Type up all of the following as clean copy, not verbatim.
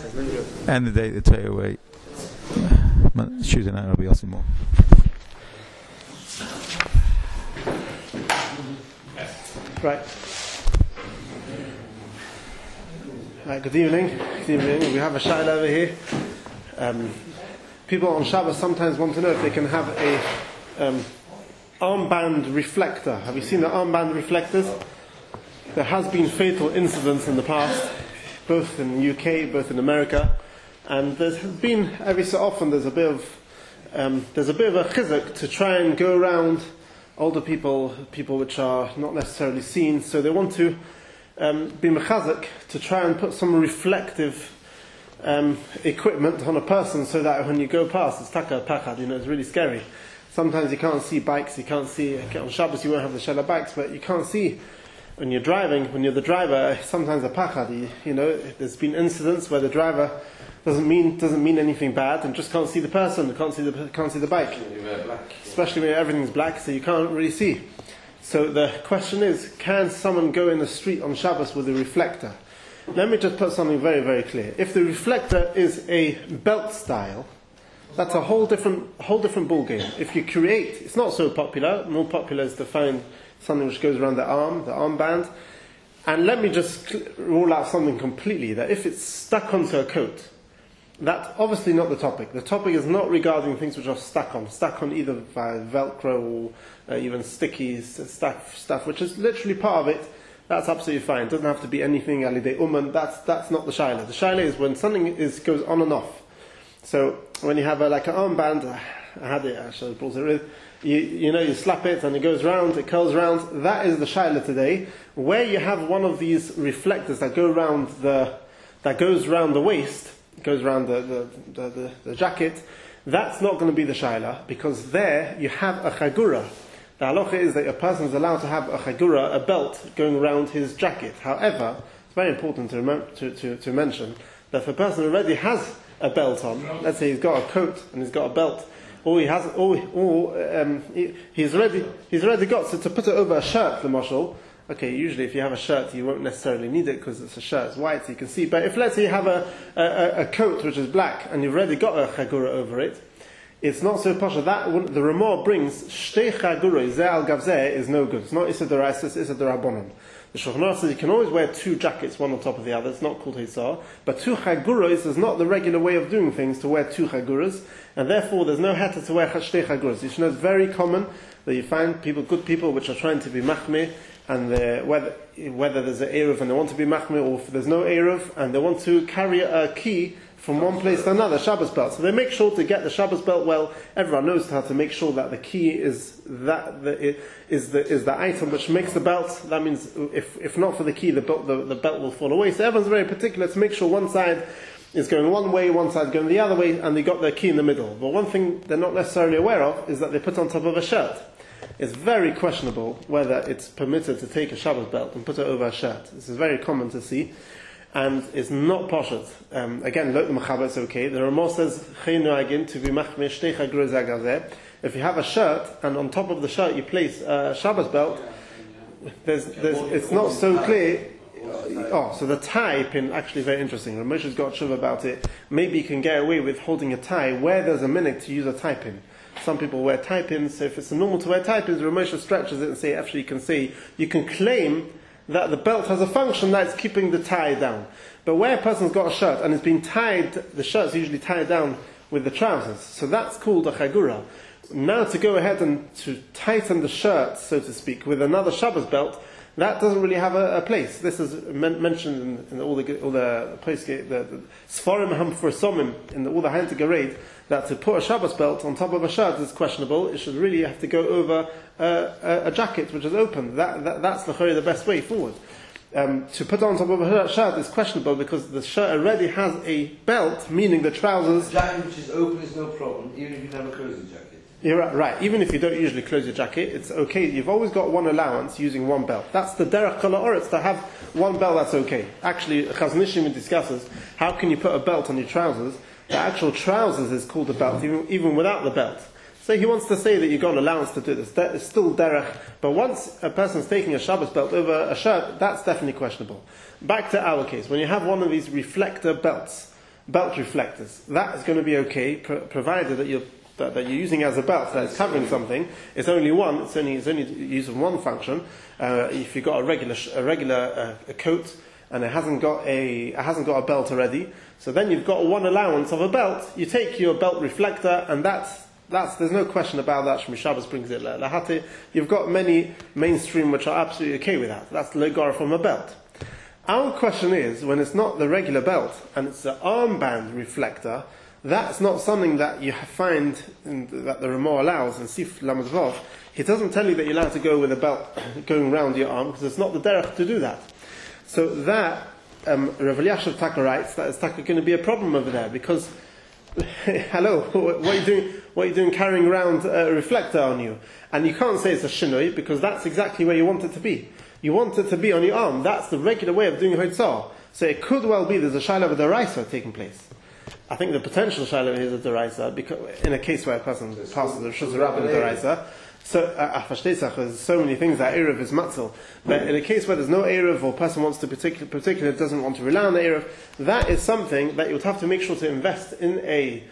And the day the takeaway. Tuesday night will be also more. Right. Good evening. Good evening. We have a shaila over here. People on Shabbos sometimes want to know if they can have a armband reflector. Have you seen the armband reflectors? There has been fatal incidents in the past, both in the UK, both in America, and there's been every so often there's a bit of a chizuk to try and go around older people which are not necessarily seen, so they want to be mechazek to try and put some reflective equipment on a person so that when you go past, it's taka pachad, it's really scary. Sometimes you can't see bikes, you can't see, on Shabbos you won't have the Shela bikes, but you can't see when you're driving, when you're the driver, sometimes a pachad, there's been incidents where the driver doesn't mean anything bad and just can't see the person, can't see the bike. Especially when everything's black, so you can't really see. So the question is, can someone go in the street on Shabbos with a reflector? Let me just put something very, very clear. If the reflector is a belt style, that's a whole different ball game. If you create, it's not so popular. More popular is to find something which goes around the armband. And let me just rule out something completely, that if it's stuck onto a coat, that's obviously not the topic. The topic is not regarding things which are stuck on either by Velcro or even sticky stuff, which is literally part of it. That's absolutely fine. It doesn't have to be anything alidei uman. That's not the shaila. The shaila is when something goes on and off. So when you have like an armband, I had it actually, you slap it and it goes round, it curls round. That is the shaila today. Where you have one of these reflectors that goes round the waist, goes around the jacket, that's not going to be the shaila, because there you have a chagura. The halacha is that a person is allowed to have a chagura, a belt, going around his jacket. However, it's very important to mention that if a person already has a belt on, let's say he's got a coat and he's got a belt, he's already got, so to put it over a shirt, the mashal. Okay, usually if you have a shirt, you won't necessarily need it because it's a shirt, it's white, so you can see. But if, let's say, you have a coat which is black and you've already got a chagura over it, it's not so posh. That the Ramah brings shtei chagura zeh al gav zeh is no good. It's not issa d'oraisa, it's issa d'rabbanan. The Shulchan Aruch says you can always wear two jackets, one on top of the other. It's not called hisar. But two chaguras is not the regular way of doing things to wear two chaguras, and therefore there's no heter to wear shtei chaguras. You should know it's very common that you find good people which are trying to be machmir, and whether there's an eruv and they want to be machmir, or if there's no eruv and they want to carry a key from one place to another, Shabbos belt. So they make sure to get the Shabbos belt well. Everyone knows how to make sure that the key is the item which makes the belt. That means if not for the key, the belt will fall away. So everyone's very particular to make sure one side is going one way, one side going the other way, and they got their key in the middle. But one thing they're not necessarily aware of is that they put on top of a shirt. It's very questionable whether it's permitted to take a Shabbos belt and put it over a shirt. This is very common to see. And it's not poshet. Again, look, the machaba is okay. The Ramah says, to be machmir. If you have a shirt and on top of the shirt you place a Shabbos belt, it's not so clear. So the tie pin, actually very interesting. Ramosha's got shuv about it. Maybe you can get away with holding a tie where there's a minute to use a tie pin. Some people wear tie pins, so if it's normal to wear tie pins, Ramosha stretches it and say, actually you can claim that the belt has a function that's keeping the tie down. But where a person's got a shirt and it's been tied, the shirt's usually tied down with the trousers. So that's called a chagura. Now to go ahead and to tighten the shirt, so to speak, with another Shabbos belt, that doesn't really have a place. This is mentioned in all the postscript, the Sfarim Hamfurasomim, in all the Hanta Gereid, that to put a Shabbos belt on top of a shirt is questionable. It should really have to go over a jacket which is open. That's the best way forward. To put on top of a shirt is questionable because the shirt already has a belt, meaning the trousers. A jacket which is open is no problem, even if you never close the jacket. You're right. Even if you don't usually close your jacket, it's okay. You've always got one allowance using one belt. That's the derech kol ha'oretz, to have one belt. That's okay. Actually, Chazon Ish discusses how can you put a belt on your trousers. The actual trousers is called a belt, even without the belt. So he wants to say that you've got an allowance to do this. That is still derech. But once a person's taking a Shabbos belt over a shirt, that's definitely questionable. Back to our case. When you have one of these reflector belts, belt reflectors. That is going to be okay, provided that you're using as a belt that is covering something. It's only one. It's only used in one function. If you've got a regular coat and it hasn't got a belt already, so then you've got one allowance of a belt. You take your belt reflector, and that's there's no question about that. Shmi Shabbos brings it lahati. You've got many mainstream which are absolutely okay with that. That's logar from a belt. Our question is, when it's not the regular belt and it's the armband reflector, that's not something that you find that the Ramah allows in Sif Lamed Vav. He doesn't tell you that you're allowed to go with a belt going around your arm, because it's not the derech to do that. So that Rav Elyashiv Taka writes that is going to be a problem over there, because hello, what are you doing carrying around a reflector on you? And you can't say it's a shinoi, because that's exactly where you want it to be. You want it to be on your arm. That's the regular way of doing hoitzah. So it could well be there's a shaila of a deraisa taking place. I think the potential shaila is a deraisa, because in a case where a person passes the Rishus Rabbin deraisa. So there's so many things that Erev is matzil. But in a case where there's no Erev, or a person wants to particularly doesn't want to rely on the Erev, that is something that you would have to make sure to invest in a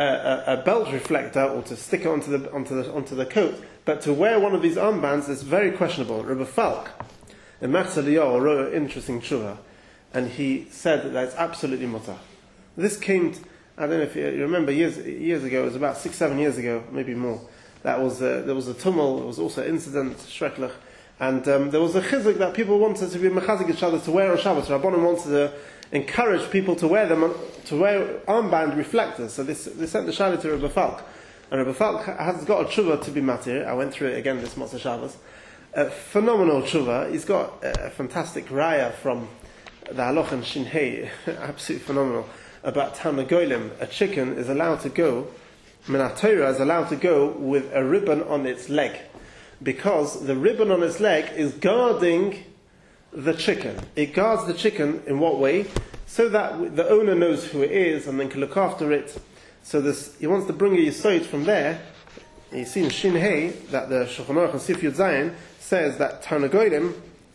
belt reflector, or to stick it onto the coat. But to wear one of these armbands is very questionable. Rabbi Falk in Matzah Lior wrote an interesting tshuva, and he said that it's absolutely mutter. This came, I don't know if you remember, years ago, it was about 6-7 years ago, maybe more. There was a tumult, there was also an incident, shreklach, and there was a chizuk that people wanted to be mechazik each other to wear on Shabbos. Rabbanim wanted to encourage people to wear them, to wear armband reflectors. So they sent the shayla to Rabbi Falk. And Rabbi Falk has got a tshuva to be matir. I went through it again this Motzei Shabbos. A phenomenal tshuva. He's got a fantastic raya from the Haloch and Shin Hei, absolutely phenomenal, about Tanagolim. A chicken is allowed to go, Torah is allowed to go with a ribbon on its leg, because the ribbon on its leg is guarding the chicken. It guards the chicken in what way? So that the owner knows who it is and then can look after it. So he wants to bring a yisod from there. You see in Shin Hei that the Shulchan Aruch and Sif Yud Zayin says that Tanagolim,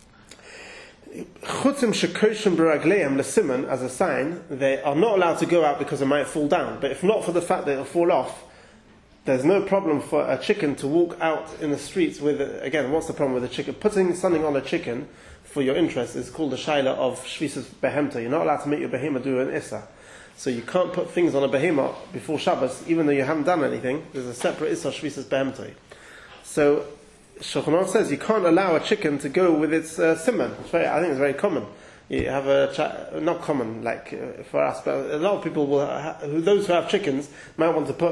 chutzim shekoshim beragleim lesiman, as a sign, they are not allowed to go out because they might fall down. But if not for the fact that it'll fall off, there's no problem for a chicken to walk out in the streets with, again, what's the problem with a chicken? Putting something on a chicken for your interest is called the shaila of shvisas behemta. You're not allowed to make your behemah do an issa. So you can't put things on a behemah before Shabbos, even though you haven't done anything. There's a separate issa shvisas behemta. So Shulchan Aruch says you can't allow a chicken to go with its simon. I think it's very common. You have not common like for us, but a lot of people those who have chickens might want to put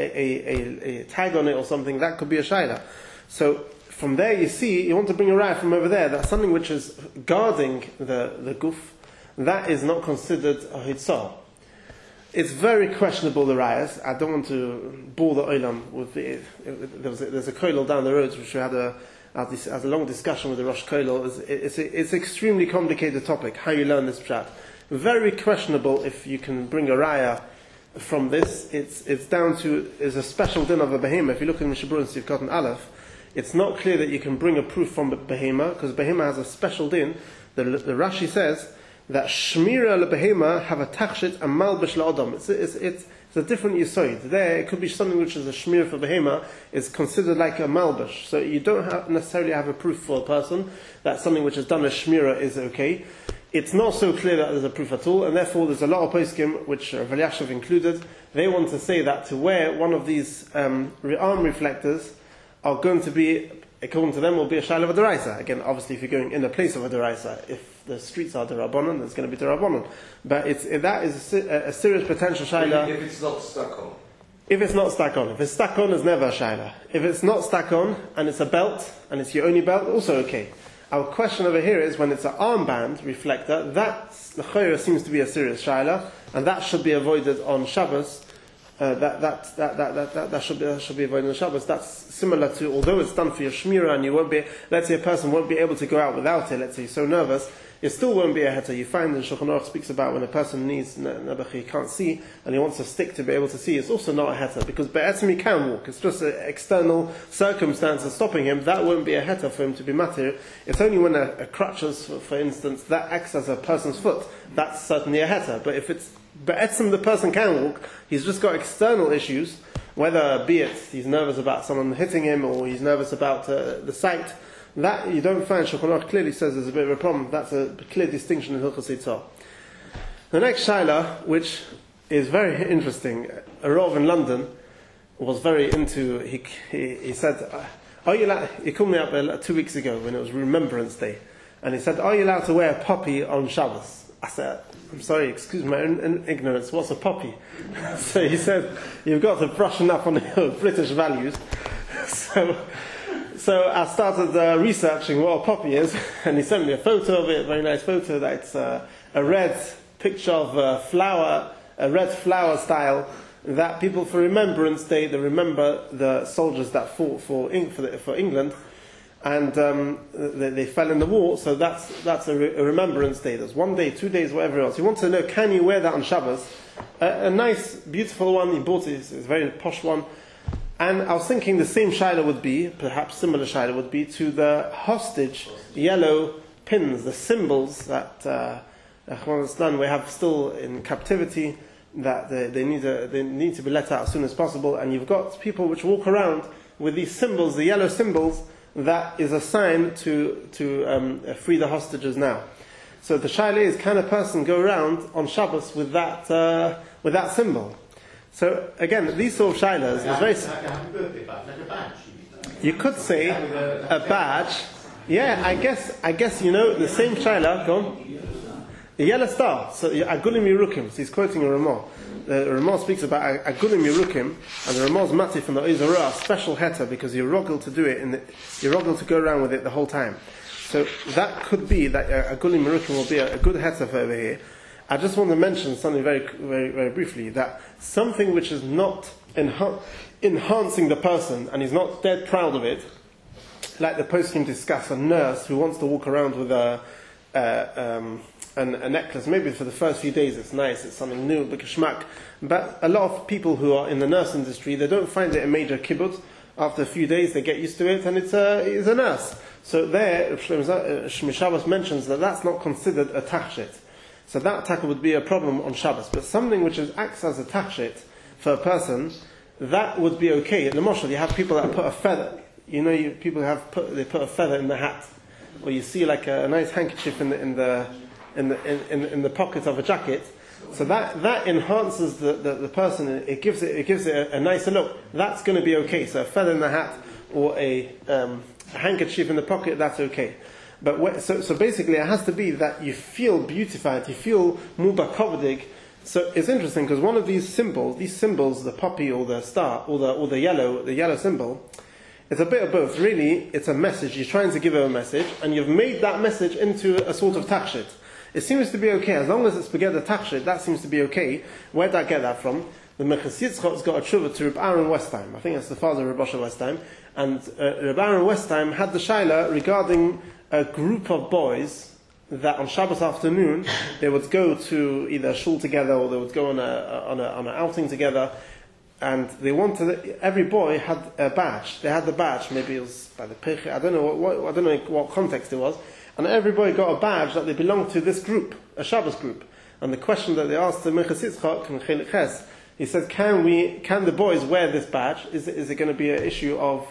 a tag on it or something. That could be a shaila. So from there you see, you want to bring a raya from over there. That's something which is guarding the guf. That is not considered a hitzah. It's very questionable, the rayas. I don't want to bore the olam with it. There's a kollel down the road which we had a long discussion with the Rosh Kollel. It's an extremely complicated topic, how you learn this pshat. Very questionable if you can bring a raya from this. It's down to, is a special din of a behemah. If you look in Mishabur and Sivkot and Aleph, it's not clear that you can bring a proof from behemah, because behemah has a special din. The Rashi says that shmira lebehema have a tachshit and malbish la'adam. It's a different yisoid. There, it could be something which is a shmir for behema, is considered like a malbish. So you don't necessarily have a proof for a person that something which is done as shmira is okay. It's not so clear that there's a proof at all, and therefore there's a lot of poskim, which Rav Elyashiv included. They want to say that to wear one of these arm reflectors are going to be, according to them, will be a shaila of a deraisa. Again, obviously, if you're going in the place of a deraisa, if the streets are derabanan, there's going to be derabanan. But that is a serious potential shaila. If it's not stuck on. If it's not stuck on. If it's stuck on, it's never a shaila. If it's not stuck on, and it's a belt, and it's your only belt, also okay. Our question over here is when it's an armband reflector, that the chayra seems to be a serious shaila, and that should be avoided on Shabbos. That should be avoided on Shabbos. That's similar to, although it's done for your shmira, and you won't be, let's say a person won't be able to go out without it, let's say he's so nervous, it still won't be a heta. You find that Shulchan Aruch speaks about when a person needs nebuch, he can't see, and he wants a stick to be able to see, it's also not a heta, because be'etzim he can walk, it's just an external circumstance that's stopping him. That won't be a heta for him to be matir. It's only when a crutches, for instance, that acts as a person's foot, that's certainly a heta. But if it's Be'etzim the person can walk, he's just got external issues, whether be it he's nervous about someone hitting him or he's nervous about the sight, that you don't find Shulchan Aruch clearly says there's a bit of a problem. That's a clear distinction in Hilchos Eitzah. The next shaila, which is very interesting, a Rav in London was very into, he said, he called me up 2 weeks ago when it was Remembrance Day, and he said, are you allowed to wear a poppy on Shabbos? I said, I'm sorry, excuse my ignorance, what's a poppy? So he said, you've got to brushing up on your British values. So I started researching what a poppy is, and he sent me a photo of it, a very nice photo, that it's a red picture of a flower, a red flower style, that people for Remembrance Day, they remember the soldiers that fought for England, and they fell in the war, so that's a Remembrance Day. There's 1 day, 2 days, whatever else. You want to know, can you wear that on Shabbos? A nice, beautiful one, he bought it, it's a very posh one. And I was thinking the same shaila would be, perhaps similar shaila would be, to the hostage yellow pins, the symbols that we have still in captivity, that they need to be let out as soon as possible. And you've got people which walk around with these symbols, the yellow symbols, that is a sign to free the hostages now. So the shaila is, can a person go around on Shabbos with that symbol? So again, these sort of shilas is very. You could say a badge. Yeah, I guess the same shila. Go on. The yellow star. So Agulim Yerukim. So he's quoting a Ramah. The Ramah speaks about Agulim Yerukim, and the Ramah's mati from the Izarah, special heta, because you're rogel to do it, you're rogel to go around with it the whole time. So that could be that Agulim Yerukim will be a good heta for over here. I just want to mention something very, very, very briefly, that something which is not enhancing the person, and he's not dead proud of it, like the poskim discuss, a nurse who wants to walk around with a necklace, maybe for the first few days it's nice, it's something new, b'kashmak, but a lot of people who are in the nurse industry, they don't find it a major kibbutz. After a few days they get used to it, and it's a nurse. So there, Shmi Shabbos mentions that that's not considered a tachshit. So that taka would be a problem on Shabbos. But something which acts as a tachshit for a person, that would be okay. At the Moshel, you have people that put a feather. People put a feather in the hat, or you see like a nice handkerchief in the pocket of a jacket. So that enhances the person. It gives it a nicer look. That's going to be okay. So a feather in the hat or a handkerchief in the pocket, that's okay. But so basically, it has to be that you feel beautified, you feel mubakovadig. So it's interesting because one of these symbols, the poppy or the star or the yellow symbol, it's a bit of both. Really, it's a message. You're trying to give a message, and you've made that message into a sort of tachshit. It seems to be okay as long as it's begeder tachshit. That seems to be okay. Where did I get that from? The Mechas Yitzchok's got a tshuva to Reb Aaron Westheim. I think that's the father of Reb Osher Westheim. And Reb Aaron Westheim had the shaila regarding a group of boys that on Shabbos afternoon they would go to either a shul together or they would go on an outing together, and they wanted, every boy had a badge. They had the badge. Maybe it was by the Pech. I don't know what context it was. And every boy got a badge that they belonged to this group, a Shabbos group. And the question that they asked the Mechas Yitzchok and Chelik Ches, he said, can the boys wear this badge? Is it going to be an issue of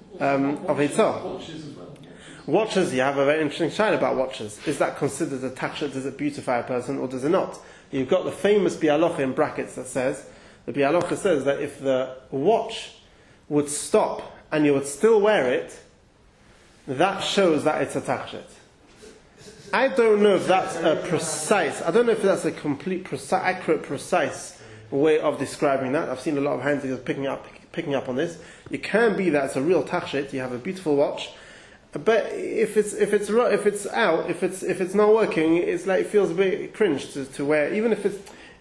Eitzah? Watches, you have a very interesting shayla about watches. Is that considered a tachshit? Does it beautify a person, or does it not? You've got the famous bialocha in brackets that says, the bialocha says that if the watch would stop and you would still wear it, that shows that it's a tachshit. I don't know if that's I don't know if that's a complete, accurate, precise way of describing that. I've seen a lot of hands picking up on this. It can be that it's a real tachshit. You have a beautiful watch, but if it's not working, it's like it feels a bit cringe to wear. Even if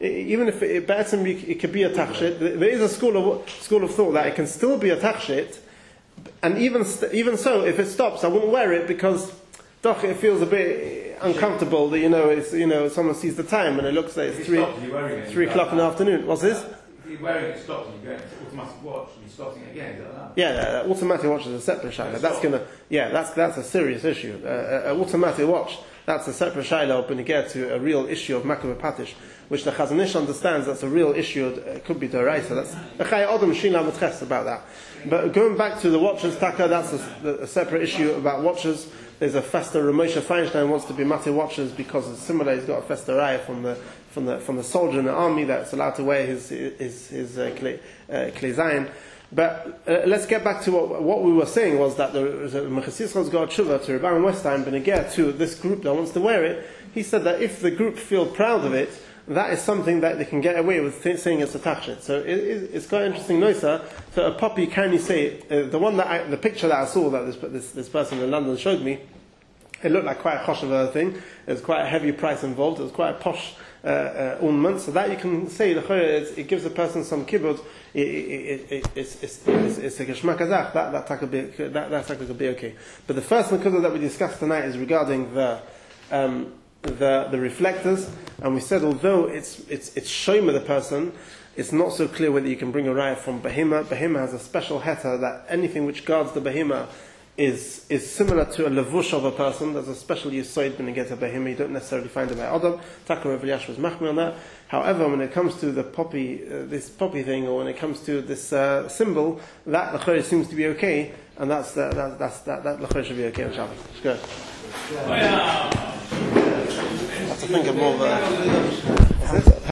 it could be a tachshit. There is a school of thought that it can still be a tachshit, and even so, if it stops, I wouldn't wear it because it feels a bit uncomfortable. That someone sees the time and it looks like it's 3 o'clock in the afternoon. What's this? If you're wearing it, stops and you go into automatic watch and you're stopping it again. Is that that? Yeah, automatic watch is a separate shayla. That's a serious issue. Automatic watch, that's a separate shayla when you get to a real issue of makabah patish. which the Chazon Ish understands that's a real issue, it could be Doraisa. That's Echai Odom Shina Matches about that. But going back to the watches, Taka, that's a separate issue about watches. There's a Fester, Ramosha Feinstein wants to be Mate watches because it's similar, he's got a Fester Raya from the soldier in the army that's allowed to wear his Klei. But let's get back to what we were saying was that the Mechasisra's got a tshuva to Rebbe Westheim Benegeh to this group that wants to wear it. He said that if the group feel proud of it, that is something that they can get away with saying it's a tachshit. So it's quite interesting noisa. So a poppy, can you say the picture that I saw that this person in London showed me, it looked like quite a choshev thing. There was quite a heavy price involved. It was quite a posh ornament. So that you can say it gives a person some kibbutz. It's a geshmak azach. That could be okay. But the first nekudah that we discussed tonight is regarding the reflectors, and we said although it's shomer the person, it's not so clear whether you can bring a raya from behema. Behema has a special heter that anything which guards the behema is similar to a levush of a person. There's a special yisoid when you get a behema. You don't necessarily find it by Adam. Taka Rav Eliyash was machmir on that. However, when it comes to the poppy, this poppy thing, or when it comes to this symbol, that l'chorei seems to be okay, and that l'chorei should be okay on Shabbat. It's good. I have to think of more of a...